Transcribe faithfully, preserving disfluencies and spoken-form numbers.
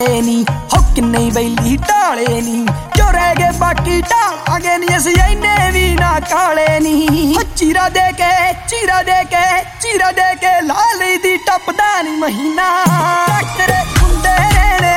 नी हो किन्ने बैली टाले नी जो रह गए बाकी टालांगे नी असी इन्ने भी ना काले नी चीरा दे के चीरा दे के चीरा दे के लाली दी टपदा नी महीना तेरे मुंडे ने